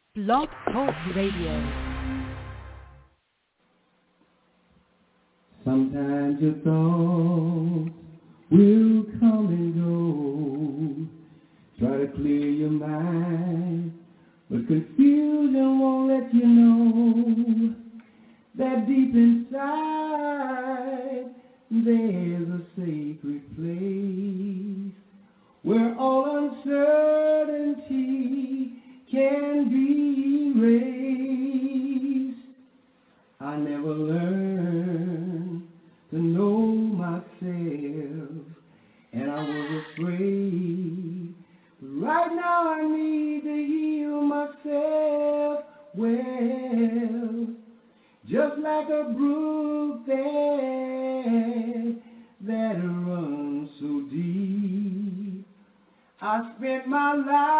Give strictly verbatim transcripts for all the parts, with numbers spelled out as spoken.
Blog Talk Radio. Sometimes your thoughts will come and go. Try to clear your mind, but confusion won't let you know that deep inside there's a sacred place where all uncertainty can be erased. I never learned to know myself, and I was afraid. But right now I need to heal myself well, just like a brook that, that runs so deep. I spent my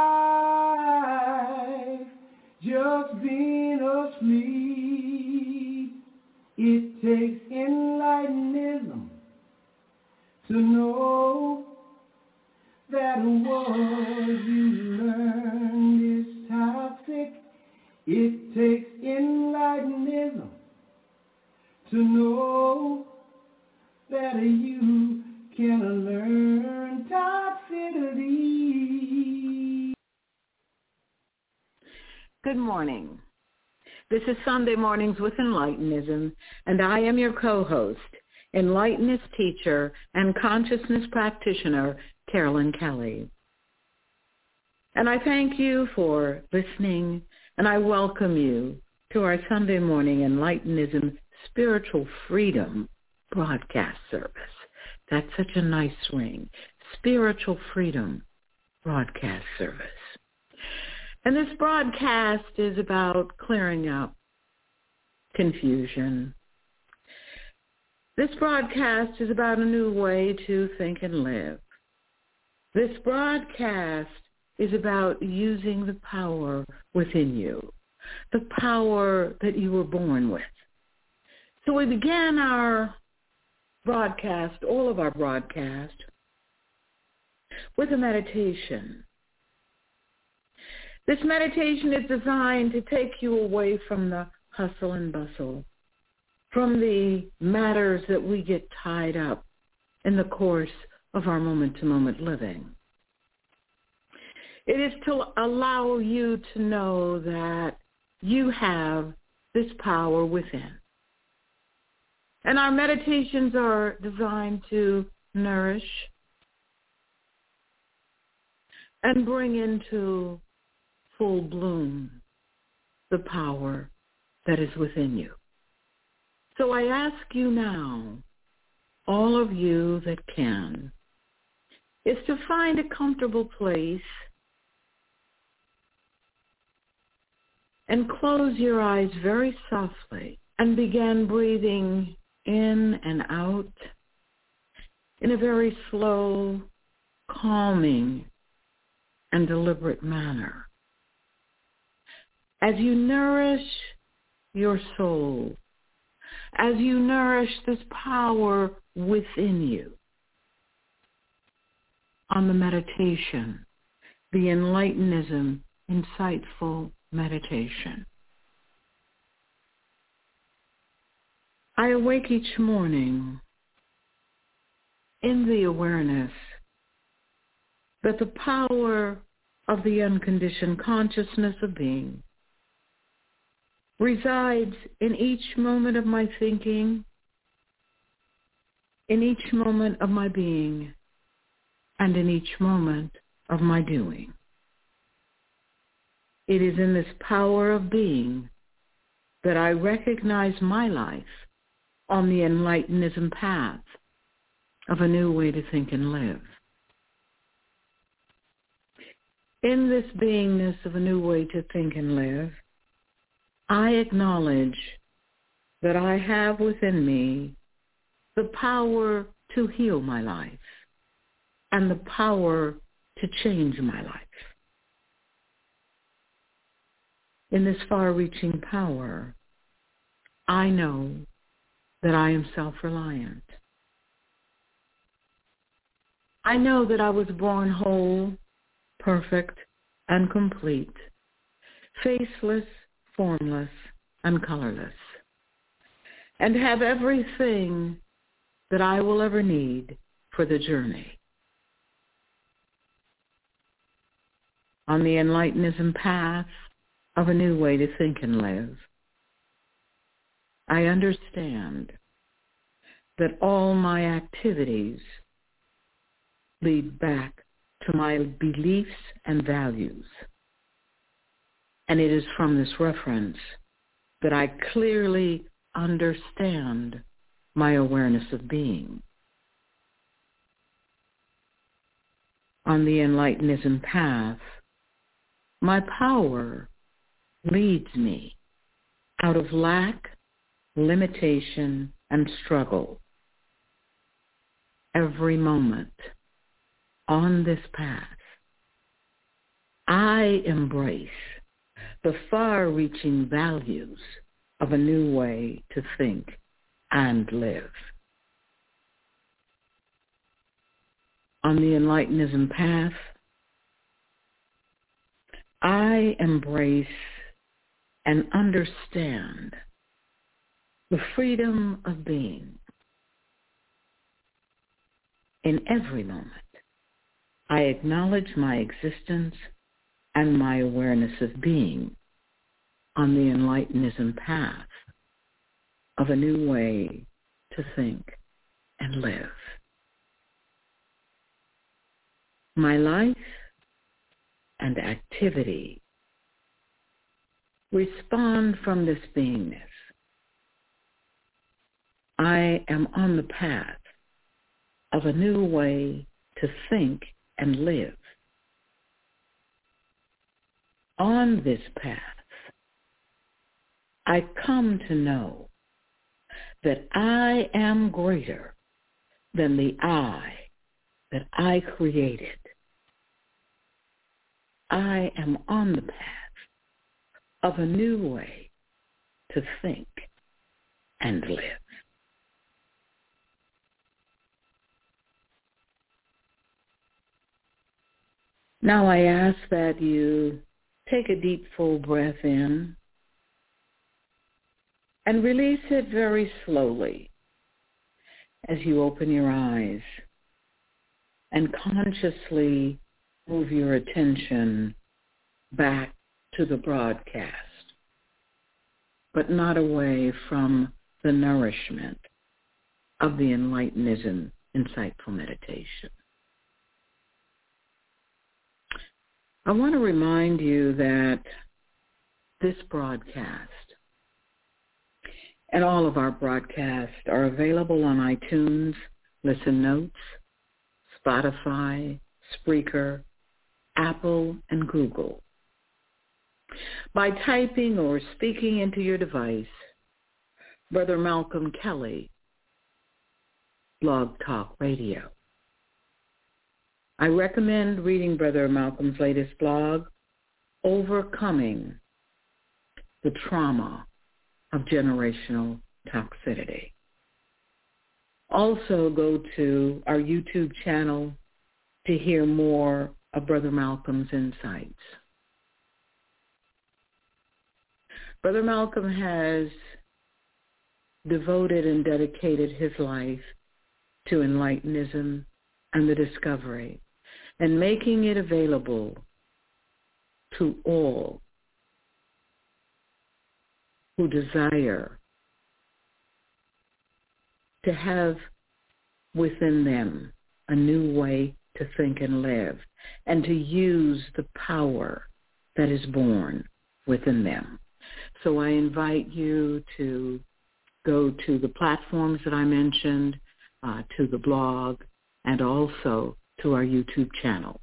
life just being asleep. It takes enlightenism to know that what you learn is toxic. It takes enlightenism to know that you can learn toxicity. Good morning. This is Sunday Mornings with Enlightenism, and I am your co-host, Enlightenist teacher and consciousness practitioner, Carolyn Kelly. And I thank you for listening, and I welcome you to our Sunday morning Enlightenism Spiritual Freedom broadcast service. That's such a nice ring. Spiritual Freedom broadcast service. And this broadcast is about clearing up confusion. This broadcast is about a new way to think and live. This broadcast is about using the power within you, the power that you were born with. So we began our broadcast, all of our broadcast, with a meditation. This meditation is designed to take you away from the hustle and bustle, from the matters that we get tied up in the course of our moment-to-moment living. It is to allow you to know that you have this power within. And our meditations are designed to nourish and bring into full bloom the power that is within you. So I ask you now, all of you that can, is to find a comfortable place and close your eyes very softly and begin breathing in and out in a very slow, calming, and deliberate manner. As you nourish your soul, as you nourish this power within you on the meditation, the Enlightenism Insightful Meditation. I awake each morning in the awareness that the power of the unconditioned consciousness of being resides in each moment of my thinking, in each moment of my being, and in each moment of my doing. It is in this power of being that I recognize my life on the Enlightenism path of a new way to think and live. In this beingness of a new way to think and live, I acknowledge that I have within me the power to heal my life and the power to change my life. In this far-reaching power, I know that I am self-reliant. I know that I was born whole, perfect, and complete, faceless, formless, and colorless, and have everything that I will ever need for the journey. On the Enlightenism path of a new way to think and live, I understand that all my activities lead back to my beliefs and values. And it is from this reference that I clearly understand my awareness of being. On the Enlightenism path, my power leads me out of lack, limitation, and struggle. Every moment on this path, I embrace the far-reaching values of a new way to think and live. On the Enlightenism path, I embrace and understand the freedom of being. In every moment, I acknowledge my existence and my awareness of being on the Enlightenism path of a new way to think and live. My life and activity respond from this beingness. I am on the path of a new way to think and live. On this path, I come to know that I am greater than the I that I created. I am on the path of a new way to think and live. Now I ask that you take a deep, full breath in and release it very slowly as you open your eyes and consciously move your attention back to the broadcast, but not away from the nourishment of the Enlightenism Insightful Meditation. I want to remind you that this broadcast and all of our broadcasts are available on iTunes, Listen Notes, Spotify, Spreaker, Apple, and Google. By typing or speaking into your device, Brother Malcolm Kelly, Blog Talk Radio. I recommend reading Brother Malcolm's latest blog, Overcoming the Trauma of Generational Toxicity. Also go to our YouTube channel to hear more of Brother Malcolm's insights. Brother Malcolm has devoted and dedicated his life to Enlightenism and the discovery, and making it available to all who desire to have within them a new way to think and live, and to use the power that is born within them. So I invite you to go to the platforms that I mentioned, uh, to the blog, and also to our YouTube channel.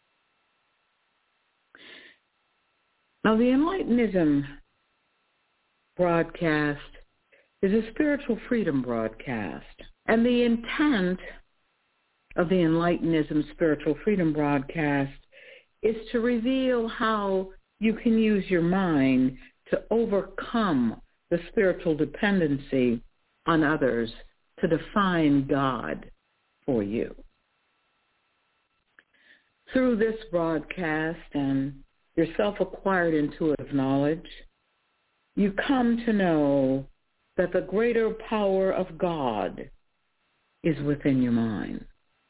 Now, the Enlightenism broadcast is a spiritual freedom broadcast, and the intent of the Enlightenism spiritual freedom broadcast is to reveal how you can use your mind to overcome the spiritual dependency on others to define God for you. Through this broadcast and your self-acquired intuitive knowledge, you come to know that the greater power of God is within your mind.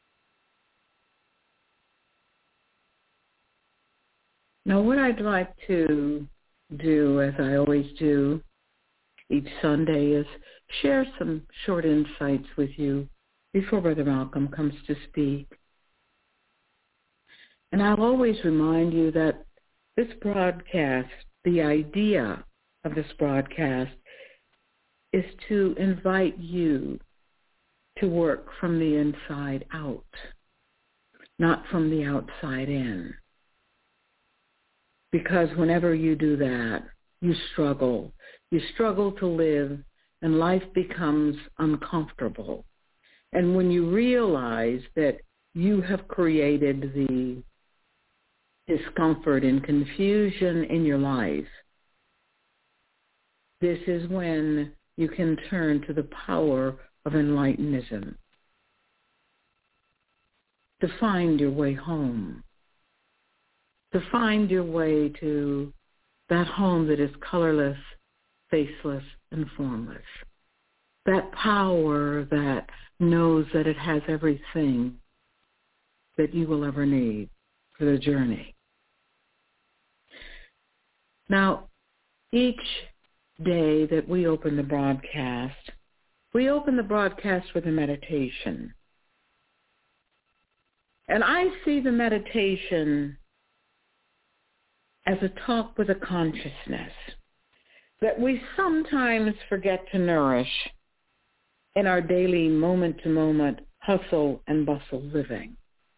Now, what I'd like to do, as I always do each Sunday, is share some short insights with you before Brother Malcolm comes to speak. And I'll always remind you that this broadcast, the idea of this broadcast, is to invite you to work from the inside out, not from the outside in. Because whenever you do that, you struggle. You struggle to live, and life becomes uncomfortable. And when you realize that you have created the discomfort and confusion in your life, this is when you can turn to the power of Enlightenism to find your way home, to find your way to that home that is colorless, faceless, and formless. That power that knows that it has everything that you will ever need for the journey. Now, each day that we open the broadcast, we open the broadcast with a meditation. And I see the meditation as a talk with a consciousness that we sometimes forget to nourish in our daily moment-to-moment hustle and bustle living.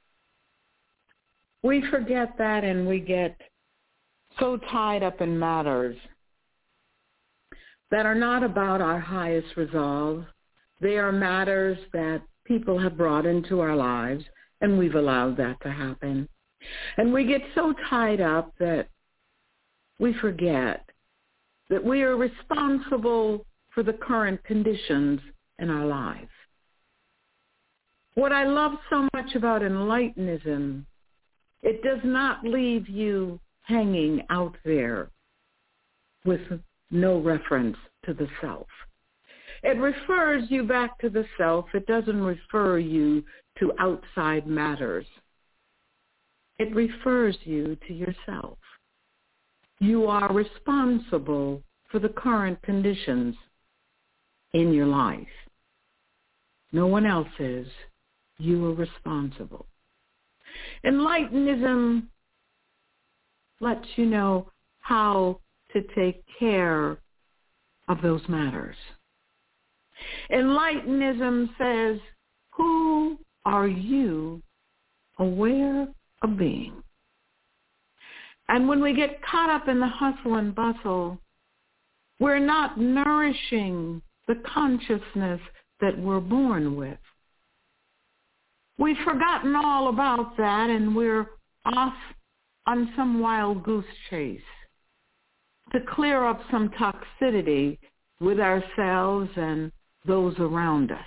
We forget that, and we get so tied up in matters that are not about our highest resolve. They are matters that people have brought into our lives, and we've allowed that to happen. And we get so tied up that we forget that we are responsible for the current conditions in our lives. What I love so much about Enlightenism, it does not leave you hanging out there with no reference to the self. It refers you back to the self. It doesn't refer you to outside matters. It refers you to yourself. You are responsible for the current conditions in your life. No one else is. You are responsible. Enlightenism lets you know how to take care of those matters. Enlightenism says, who are you aware of being? And when we get caught up in the hustle and bustle, we're not nourishing the consciousness that we're born with. We've forgotten all about that, and we're off on some wild goose chase to clear up some toxicity with ourselves and those around us.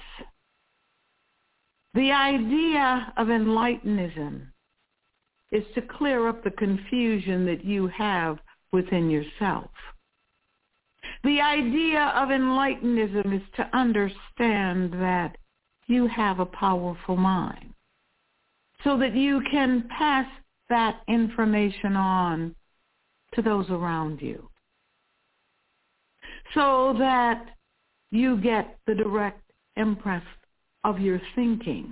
The idea of Enlightenism is to clear up the confusion that you have within yourself. The idea of Enlightenism is to understand that you have a powerful mind so that you can pass that information on to those around you, so that you get the direct impress of your thinking.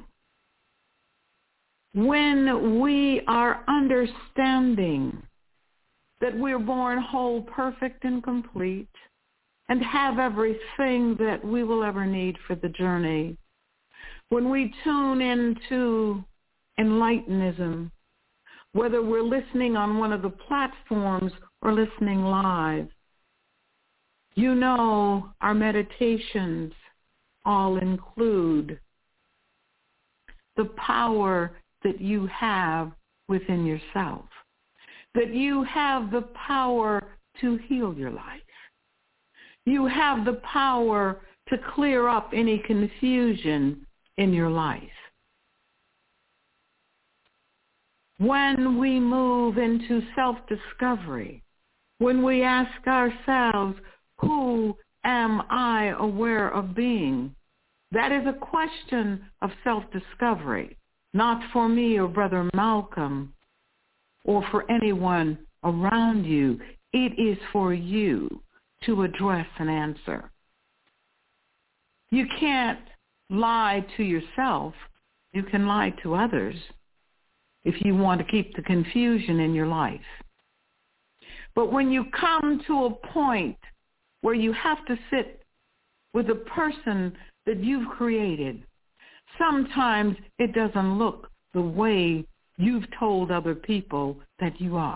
When we are understanding that we're born whole, perfect, and complete, and have everything that we will ever need for the journey, when we tune into Enlightenism, whether we're listening on one of the platforms or listening live, you know our meditations all include the power that you have within yourself, that you have the power to heal your life. You have the power to clear up any confusion in your life. when we move into self-discovery, when we ask ourselves, who am I aware of being? That is a question of self-discovery, not for me or Brother Malcolm or for anyone around you. It is for you to address and answer. You can't lie to yourself. You can lie to others if you want to keep the confusion in your life. But when you come to a point where you have to sit with a person that you've created, sometimes it doesn't look the way you've told other people that you are.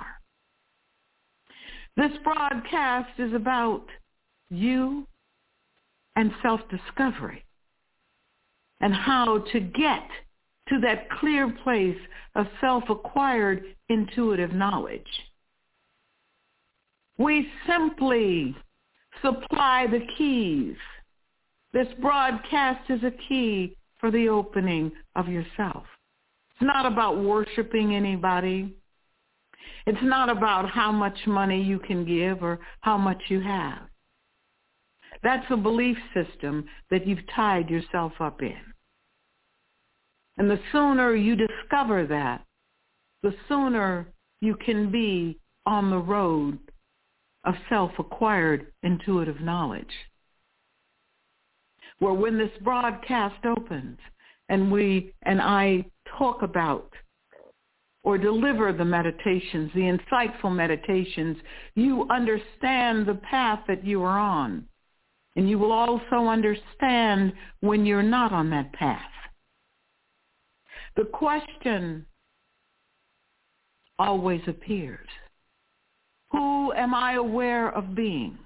This broadcast is about you and self-discovery and how to get to that clear place of self-acquired intuitive knowledge. We simply supply the keys. This broadcast is a key for the opening of yourself. It's not about worshiping anybody. It's not about how much money you can give or how much you have. That's a belief system that you've tied yourself up in. And the sooner you discover that, the sooner you can be on the road of self-acquired intuitive knowledge. Where when this broadcast opens and we and I talk about or deliver the meditations, the insightful meditations, you understand the path that you are on. And you will also understand when you're not on that path. The question always appears. Who am I aware of being?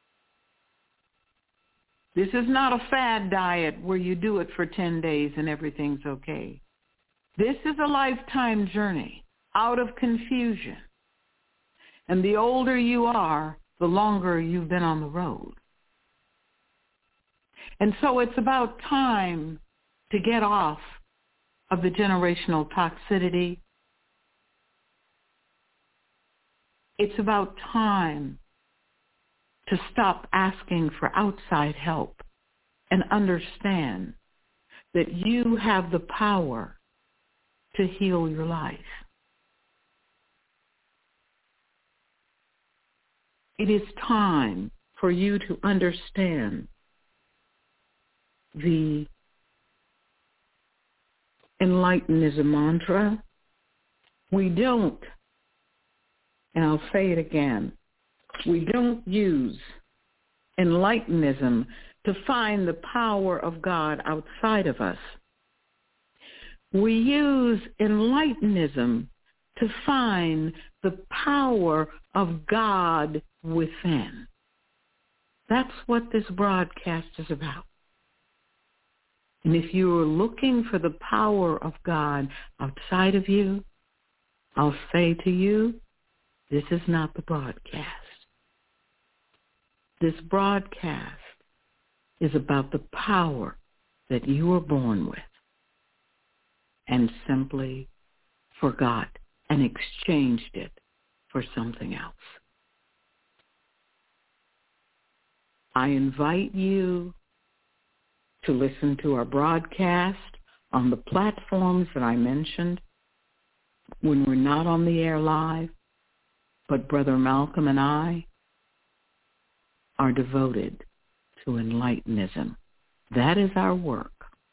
This is not a fad diet where you do it for ten days and everything's okay. This is a lifetime journey out of confusion. And the older you are, the longer you've been on the road. And so it's about time to get off of the generational toxicity. It's about time to stop asking for outside help and understand that you have the power to heal your life. It is time for you to understand the Enlightenism mantra. We don't, and I'll say it again, we don't use Enlightenism to find the power of God outside of us. We use Enlightenism to find the power of God within. That's what this broadcast is about. And if you are looking for the power of God outside of you, I'll say to you, this is not the broadcast. This broadcast is about the power that you were born with and simply forgot and exchanged it for something else. I invite you to listen to our broadcast on the platforms that I mentioned when we're not on the air live, but Brother Malcolm and I are devoted to Enlightenism. That is our work.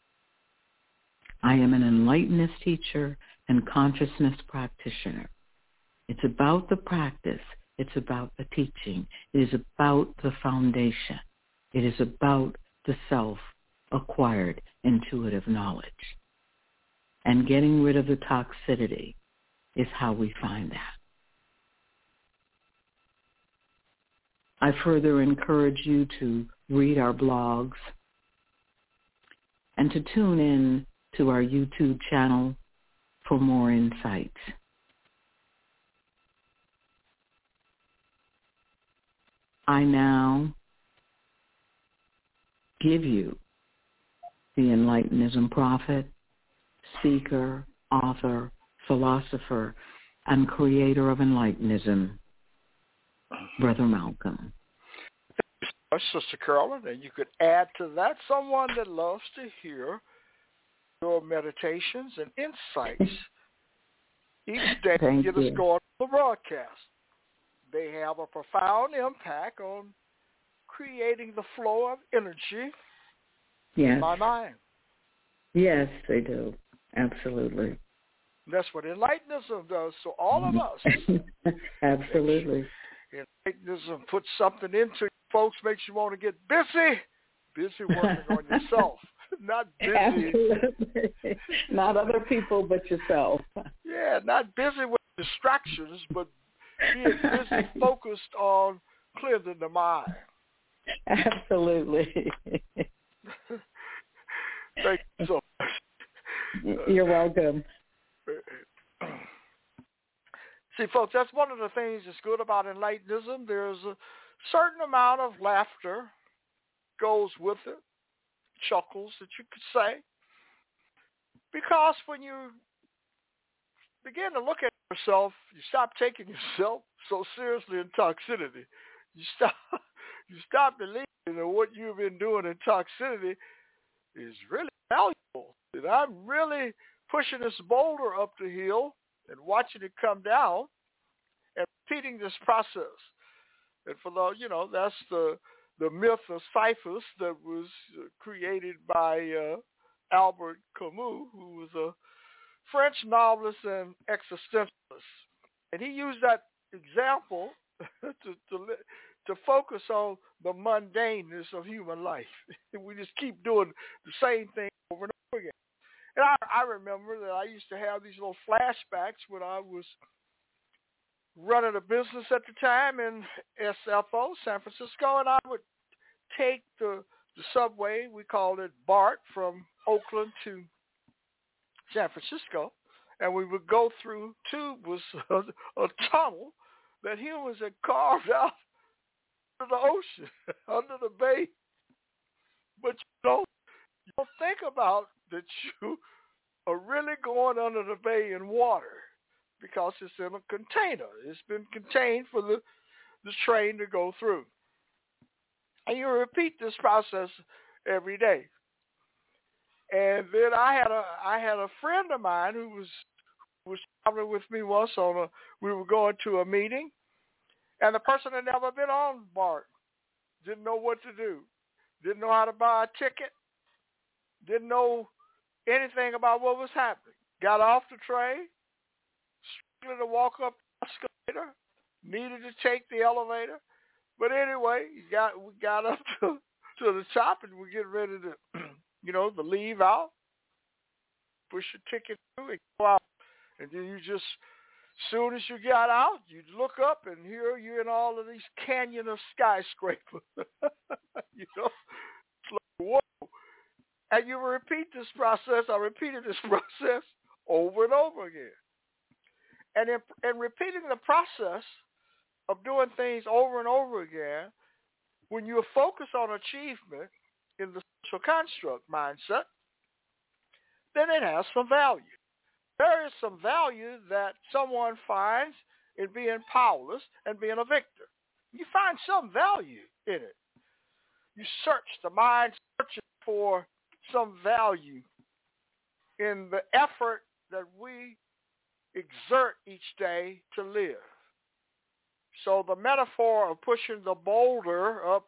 I am an Enlightenist teacher and consciousness practitioner. It's about the practice. It's about the teaching. It is about the foundation. It is about the self-acquired intuitive knowledge. And getting rid of the toxicity is how we find that. I further encourage you to read our blogs and to tune in to our YouTube channel for more insights. I now give you the Enlightenism prophet, speaker, author, philosopher and creator of Enlightenism, Brother Malcolm. Sister Carolyn, and you could add to that someone that loves to hear your meditations and insights each day. Thank Get you. us going on the broadcast. They have a profound impact on creating the flow of energy Yes. in my mind. Yes, they do. Absolutely. That's what Enlightenism does. So all of us. Absolutely. Enlightenism puts something into you, folks, makes you want to get busy, busy working on yourself, not busy. Absolutely. Not other people, but yourself. Yeah, not busy with distractions, but being busy focused on cleansing the mind. Absolutely. Thank you so much. You're welcome. See, folks, that's one of the things that's good about Enlightenism. There's a certain amount of laughter goes with it, chuckles that you could say, because when you begin to look at yourself, you stop taking yourself so seriously in toxicity. You stop, you stop believing that what you've been doing in toxicity is really valuable. And I'm really pushing this boulder up the hill and watching it come down and repeating this process. And for the, you know, that's the the myth of Sisyphus that was created by uh, Albert Camus, who was a French novelist and existentialist. And he used that example to, to to focus on the mundaneness of human life. We just keep doing the same thing over and over again. And I, I remember that I used to have these little flashbacks when I was running a business at the time in S F O, San Francisco, and I would take the, the subway, we called it BART, from Oakland to San Francisco, and we would go through tube was a, a tunnel that humans had carved out of the ocean, under the bay. But you don't, you don't think about that you are really going under the bay in water because it's in a container. It's been contained for the, the train to go through. And you repeat this process every day. And then I had a I had a friend of mine who was who was traveling with me once on a we were going to a meeting, and the person had never been on BART, didn't know what to do, didn't know how to buy a ticket, didn't know anything about what was happening. Got off the train, struggling to walk up the escalator, needed to take the elevator, but anyway, you got we got up to to the top and we get ready to. You know, the leave out, push your ticket through and go out. And then you just, as soon as you got out, you look up and here you're in all of these canyon of skyscrapers. You know, it's like, whoa. And you repeat this process. I repeated this process over and over again. And in, in repeating the process of doing things over and over again, when you focus on achievement in the social construct mindset, then it has some value. There is some value that someone finds in being powerless and being a victor. You find some value in it. You search, the mind searching for some value in the effort that we exert each day to live. So the metaphor of pushing the boulder up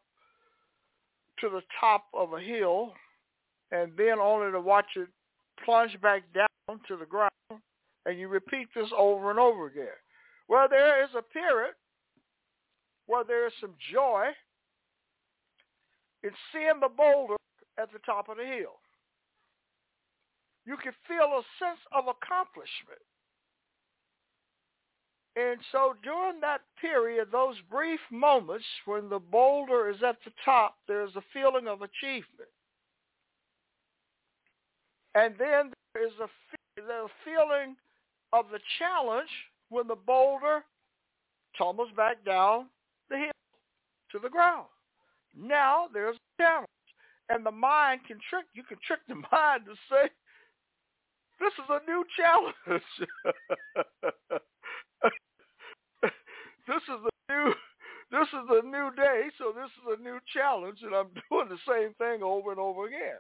to the top of a hill and then only to watch it plunge back down to the ground, and you repeat this over and over again. Well, there is a period where there is some joy in seeing the boulder at the top of the hill. You can feel a sense of accomplishment. And so during that period, those brief moments when the boulder is at the top, there's a feeling of achievement. And then there's a, there's a feeling of the challenge when the boulder tumbles back down the hill to the ground. Now there's a challenge. And the mind can trick, you can trick the mind to say, This is a new challenge. This is a new this is a new day, so this is a new challenge, and I'm doing the same thing over and over again.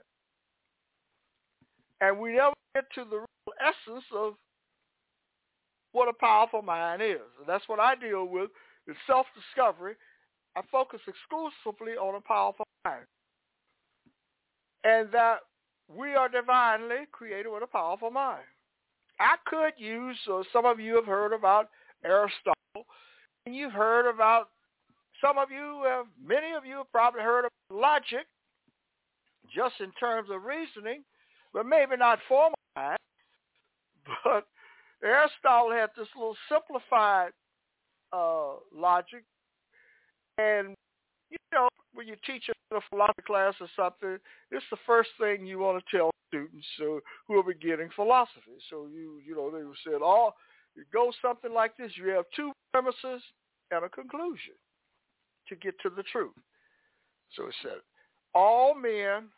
And we never get to the real essence of what a powerful mind is. And that's what I deal with, is self-discovery. I focus exclusively on a powerful mind. And that we are divinely created with a powerful mind. I could use, uh, some of you have heard about Aristotle, and you've heard about, some of you, have, many of you have probably heard of logic, just in terms of reasoning, but maybe not formal mind. But Aristotle had this little simplified uh, logic, and you know, when you teach in a philosophy class or something, it's the first thing you want to tell students uh, who are beginning philosophy. So you, you know, they said, "Oh, it goes something like this: you have two premises and a conclusion to get to the truth." So it said, all men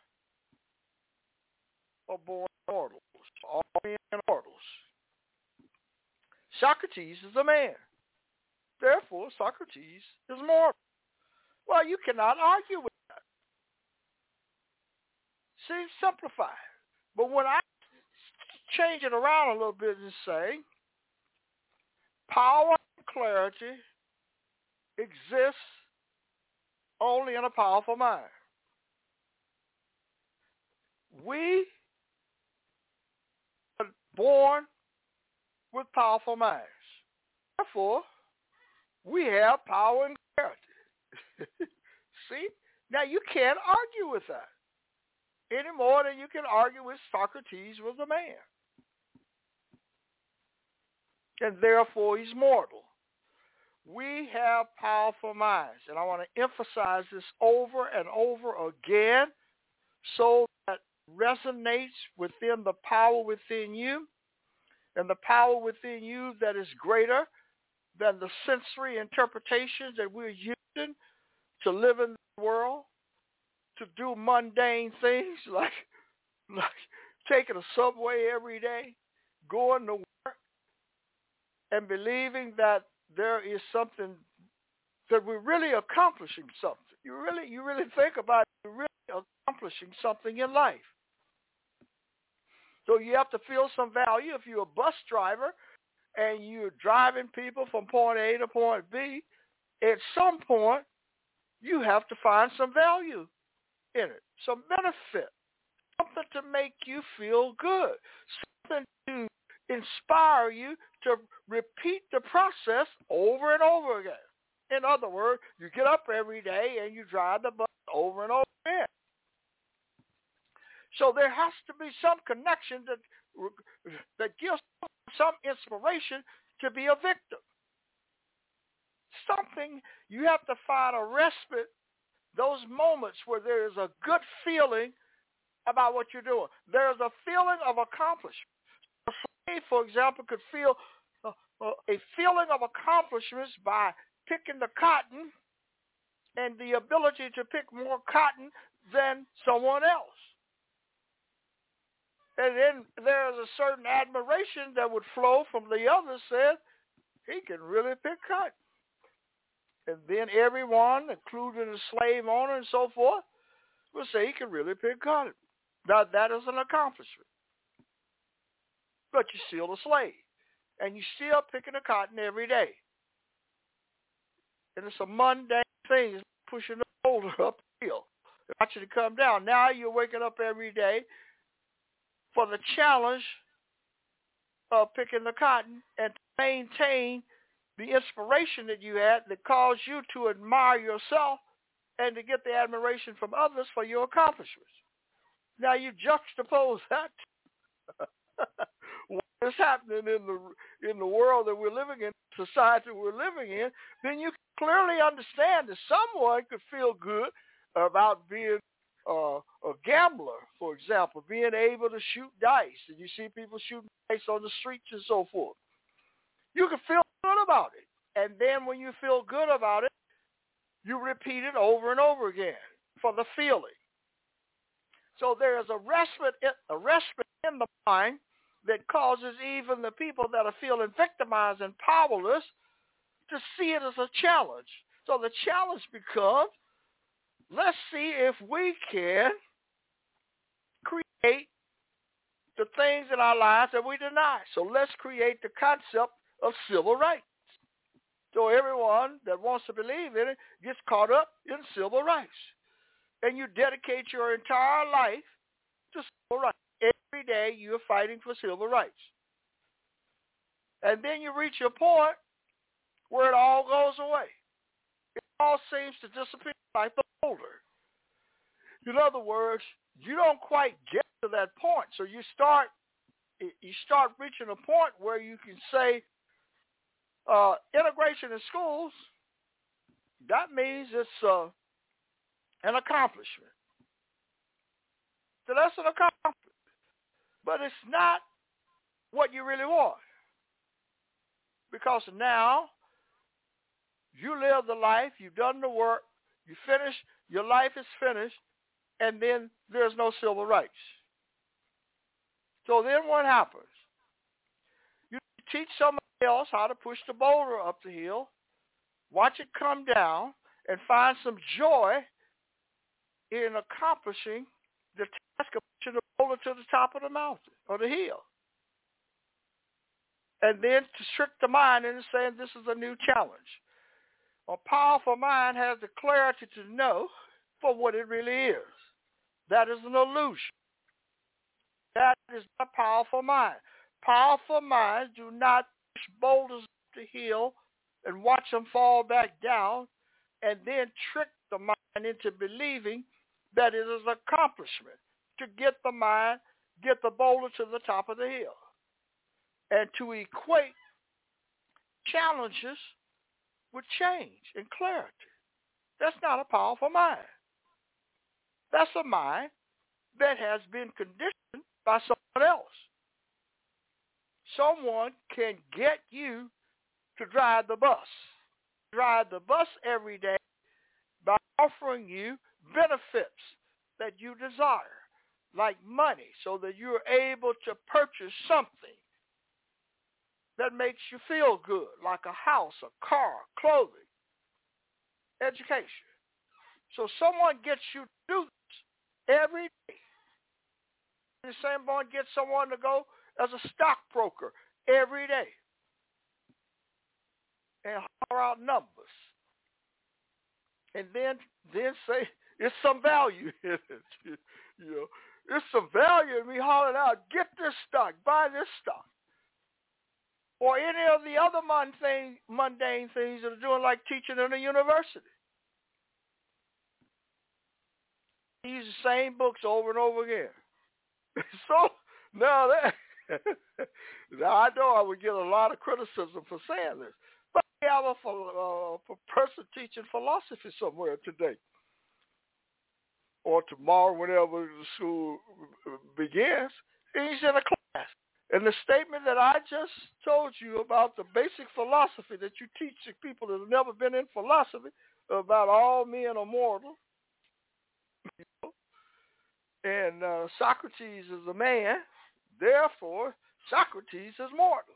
are born mortals. All men are mortals. Socrates is a man. Therefore, Socrates is mortal. Well, you cannot argue with that. See, simplify. But when I change it around a little bit and say, power and clarity exists only in a powerful mind. We are born with powerful minds. Therefore, we have power and clarity. See? Now, you can't argue with that any more than you can argue with Socrates was a man. And therefore, he's mortal. We have powerful minds. And I want to emphasize this over and over again so that resonates within the power within you, and the power within you that is greater than the sensory interpretations that we're using to live in the world, to do mundane things like, like taking a subway every day, going to work, and believing that there is something, that we're really accomplishing something. You really, you really think about it, you're really accomplishing something in life. So you have to feel some value. If you're a bus driver and you're driving people from point A to point B, at some point you have to find some value in it, some benefit, something to make you feel good, something to inspire you to repeat the process over and over again. In other words, you get up every day and you drive the bus over and over again. So there has to be some connection that that gives some inspiration to be a victim. Something, you have to find a respite, those moments where there is a good feeling about what you're doing. There's a feeling of accomplishment. A slave, for example, could feel a, a feeling of accomplishments by picking the cotton and the ability to pick more cotton than someone else. And then there's a certain admiration that would flow from the other, said, he can really pick cotton. And then everyone, including the slave owner and so forth, will say he can really pick cotton. Now, that is an accomplishment. But you're still a slave. And you're still picking the cotton every day. And it's a mundane thing. It's pushing the boulder uphill. It wants you to come down. Now you're waking up every day for the challenge of picking the cotton and to maintain the inspiration that you had that caused you to admire yourself and to get the admiration from others for your accomplishments. Now you juxtapose that what is happening in the in the world that we're living in, society we're living in, then you can clearly understand that someone could feel good about being uh, a gambler, for example, being able to shoot dice, and you see people shooting dice on the streets and so forth. You can feel good about it. And then when you feel good about it, you repeat it over and over again for the feeling. So there is a respite, a respite in the mind that causes even the people that are feeling victimized and powerless to see it as a challenge. So the challenge becomes, let's see if we can create the things in our lives that we deny. So let's create the concept of civil rights. So everyone that wants to believe in it gets caught up in civil rights. And you dedicate your entire life to civil rights. Every day you're fighting for civil rights. And then you reach a point where it all goes away. It all seems to disappear like the boulder. In other words, you don't quite get to that point. So you start you start reaching a point where you can say uh, integration in schools, that means it's uh, an accomplishment. So that's an accomplishment. But it's not what you really want. Because now you live the life, you've done the work, you finish, your life is finished, and then there's no civil rights. So then what happens? You teach somebody else how to push the boulder up the hill, watch it come down, and find some joy in accomplishing the task of pushing the boulder to the top of the mountain or the hill. And then to trick the mind into saying this is a new challenge. A powerful mind has the clarity to know for what it really is. That is an illusion. That is not a powerful mind. Powerful minds do not push boulders up the hill and watch them fall back down and then trick the mind into believing that it is an accomplishment to get the mind, get the boulder to the top of the hill. And to equate challenges with change and clarity. That's not a powerful mind. That's a mind that has been conditioned by someone else. Someone can get you to drive the bus. Drive the bus every day by offering you benefits that you desire, like money, so that you're able to purchase something that makes you feel good, like a house, a car, clothing, education. So someone gets you to do this every day. The same one gets someone to go as a stockbroker every day and holler out numbers. And then then say, it's some value in it. You know, it's some value in me hollering out, get this stock, buy this stock. Or any of the other mundane, mundane things that are doing, like teaching in a university. Use the same books over and over again. So now that now I know I would get a lot of criticism for saying this, but I have a, uh, a person teaching philosophy somewhere today or tomorrow, whenever the school begins. He's in a class. And the statement that I just told you about the basic philosophy that you teach to people that have never been in philosophy, about all men are mortal, you know? And uh, Socrates is a man, therefore Socrates is mortal.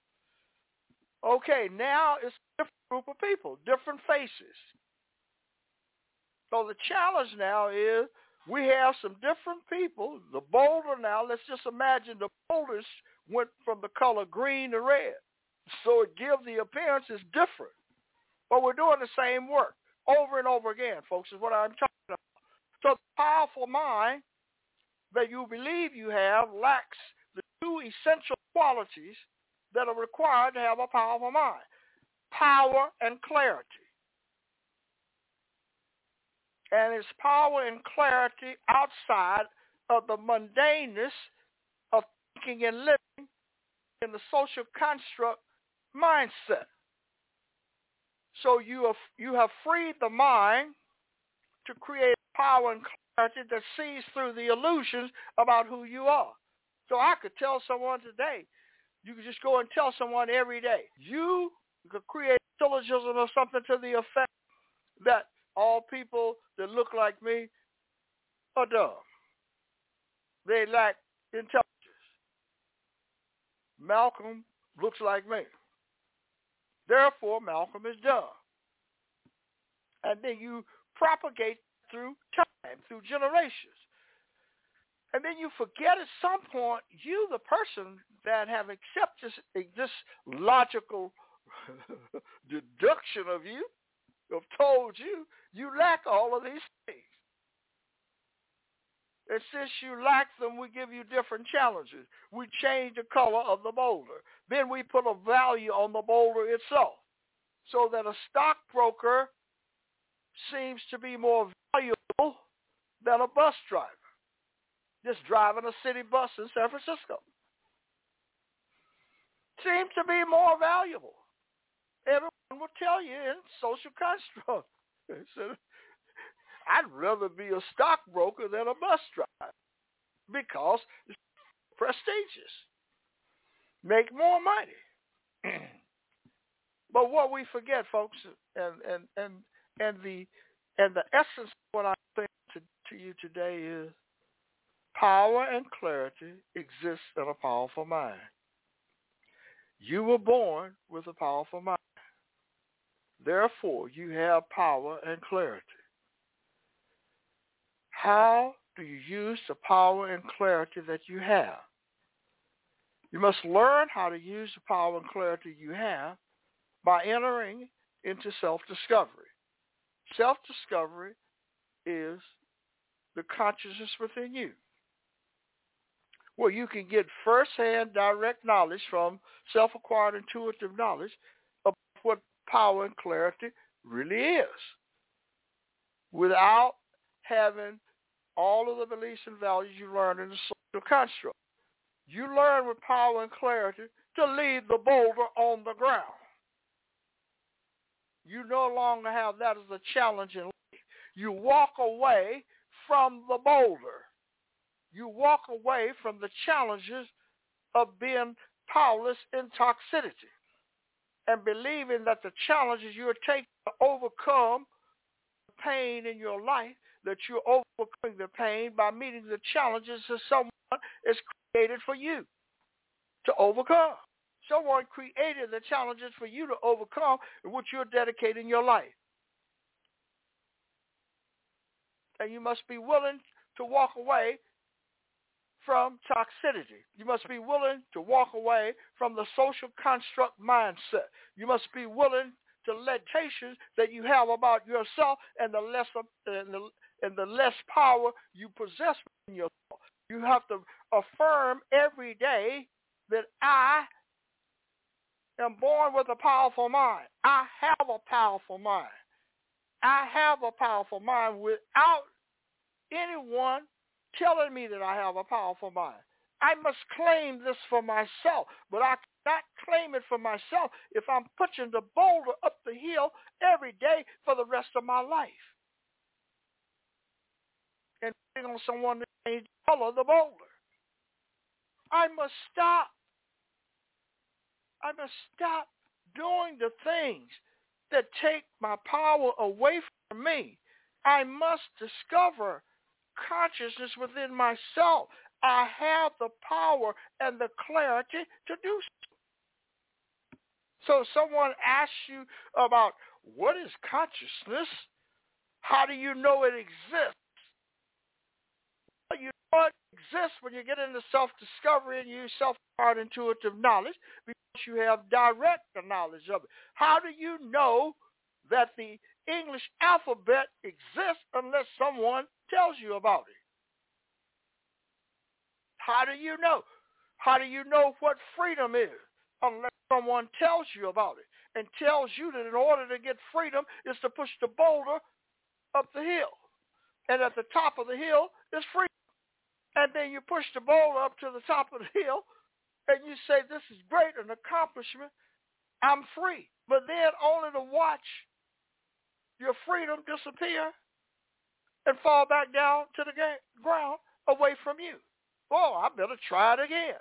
Okay, now it's a different group of people, different faces. So the challenge now is we have some different people. The boulder now, let's just imagine the boulders went from the color green to red. So it gives the appearance is different. But we're doing the same work over and over again, folks, is what I'm talking about. So the powerful mind that you believe you have lacks the two essential qualities that are required to have a powerful mind: power and clarity. And it's power and clarity outside of the mundaneness of thinking and living in the social construct mindset. So you have, you have freed the mind to create power and clarity that sees through the illusions about who you are. So I could tell someone today, you could just go and tell someone every day, you could create a syllogism or something to the effect that all people that look like me are dumb. They lack intelligence. Malcolm looks like me. Therefore, Malcolm is dumb. And then you propagate through time, through generations. And then you forget at some point, you, the person that have accepted this, this logical deduction of you, have told you, you lack all of these things. And since you lack them, we give you different challenges. We change the color of the boulder. Then we put a value on the boulder itself, so that a stockbroker seems to be more valuable than a bus driver, just driving a city bus in San Francisco. Seems to be more valuable. Everyone will tell you in social construct. I'd rather be a stockbroker than a bus driver because it's prestigious. Make more money. But what we forget, folks, and and and and the and the essence of what I'm saying to, to you today is power and clarity exists in a powerful mind. You were born with a powerful mind. Therefore, you have power and clarity. How do you use the power and clarity that you have? You must learn how to use the power and clarity you have by entering into self-discovery. Self-discovery is the consciousness within you, where you can get first-hand direct knowledge from self-acquired intuitive knowledge of what power and clarity really is, without having all of the beliefs and values you learned in the social construct. You learn with power and clarity to leave the boulder on the ground. You no longer have that as a challenge in life. You walk away from the boulder. You walk away from the challenges of being powerless in toxicity and believing that the challenges you are taking to overcome the pain in your life, that you're overcoming the pain by meeting the challenges that someone has created for you to overcome. Someone created the challenges for you to overcome in which you're dedicating your life. And you must be willing to walk away from toxicity. You must be willing to walk away from the social construct mindset. You must be willing to let limitations that you have about yourself and the less and the, and the less power you possess in yourself. You have to affirm every day that I am born with a powerful mind. I have a powerful mind. I have a powerful mind without anyone telling me that I have a powerful mind. I must claim this for myself, but I cannot claim it for myself if I'm pushing the boulder up the hill every day for the rest of my life and waiting on someone to change the color of the boulder. I must stop. I must stop doing the things that take my power away from me. I must discover consciousness within myself. I have the power and the clarity to do so. So if someone asks you about what is consciousness, how do you know it exists? Well, you know it exists when you get into self-discovery and use self-acquired intuitive knowledge because you have direct knowledge of it. How do you know that the English alphabet exists unless someone tells you about it? How do you know? How do you know what freedom is unless someone tells you about it and tells you that in order to get freedom is to push the boulder up the hill, and at the top of the hill is freedom. And then you push the boulder up to the top of the hill and you say, this is great, an accomplishment, I'm free. But then only to watch your freedom disappear and fall back down to the ground away from you. Oh, I better try it again.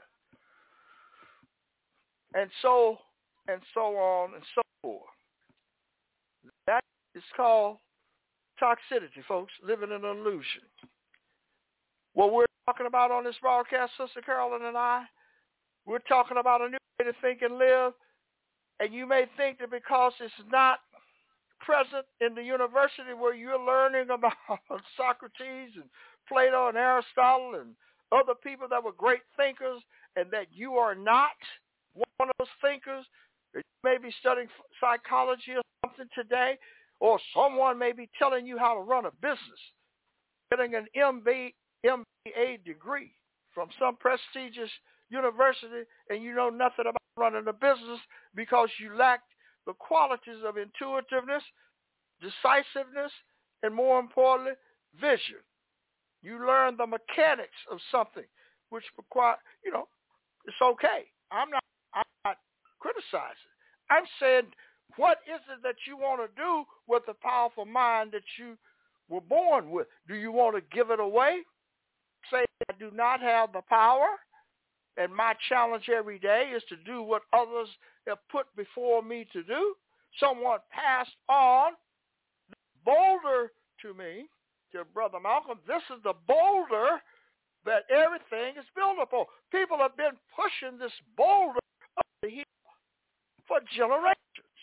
And so, and so on and so forth. That is called toxicity, folks, living in an illusion. What we're talking about on this broadcast, Sister Carolyn and I, We're talking about a new way to think and live, and you may think that because it's not present in the university where you're learning about Socrates and Plato and Aristotle and other people that were great thinkers, and that you are not one of those thinkers. You may be studying psychology or something today, or someone may be telling you how to run a business, getting an M B A degree from some prestigious university, and you know nothing about running a business because you lacked the qualities of intuitiveness, decisiveness, and more importantly, vision. You learn the mechanics of something, which require, you know, it's okay. I'm not, I'm not criticizing. I'm saying, what is it that you want to do with the powerful mind that you were born with? Do you want to give it away? Say, I do not have the power, and my challenge every day is to do what others have put before me to do. Someone passed on the boulder to me, to Brother Malcolm. This is the boulder that everything is built upon. People have been pushing this boulder up the hill for generations.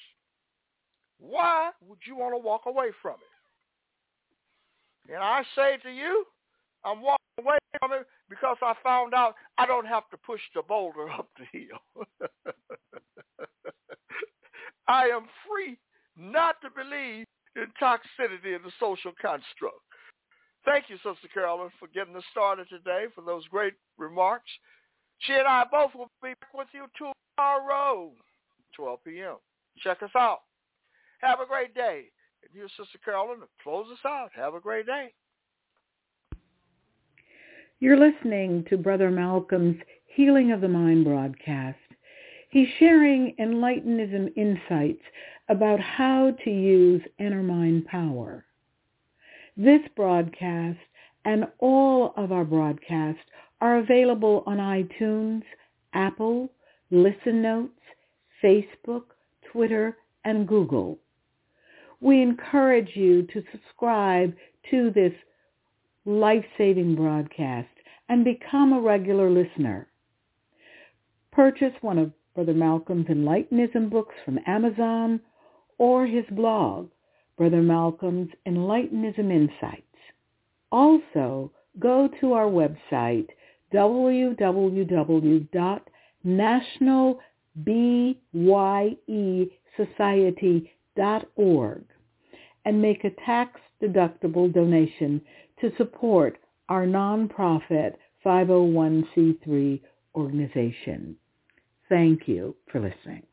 Why would you want to walk away from it? And I say to you, I'm walking away from it because I found out I don't have to push the boulder up the hill. I am free not to believe in toxicity in the social construct. Thank you, Sister Carolyn, for getting us started today, for those great remarks. She and I both will be back with you tomorrow, twelve p.m. Check us out. Have a great day. And here's Sister Carolyn to close us out. Have a great day. You're listening to Brother Malcolm's Healing of the Mind broadcast. He's sharing Enlightenism insights about how to use inner mind power. This broadcast and all of our broadcasts are available on iTunes, Apple, Listen Notes, Facebook, Twitter, and Google. We encourage you to subscribe to this life-saving broadcast and become a regular listener. Purchase one of Brother Malcolm's Enlightenism books from Amazon or his blog, Brother Malcolm's Enlightenism Insights. Also, go to our website, w w w dot national bye society dot org and make a tax-deductible donation to support our nonprofit five oh one c three organization. Thank you for listening.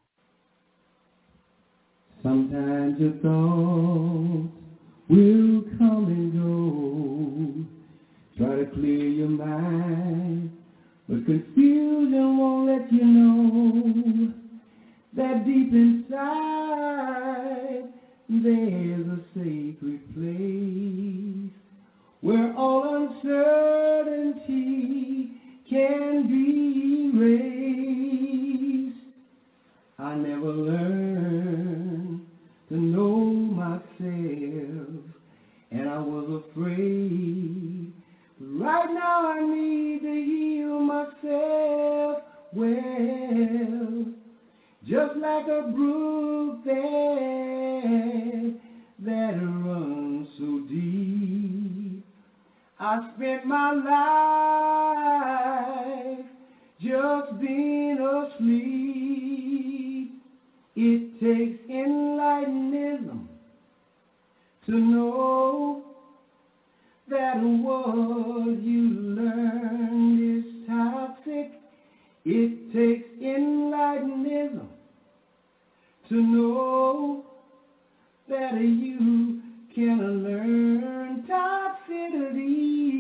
Sometimes your thoughts will come and go. Try to clear your mind, but confusion won't let you know that deep inside there's a sacred place where all uncertainty can be erased. I never learned to know myself, and I was afraid. But right now I need to heal myself well, just like a brook that, that runs so deep. I spent my life just being asleep. It takes Enlightenism to know that what you learn is toxic. It takes Enlightenism to know that you can learn toxicity.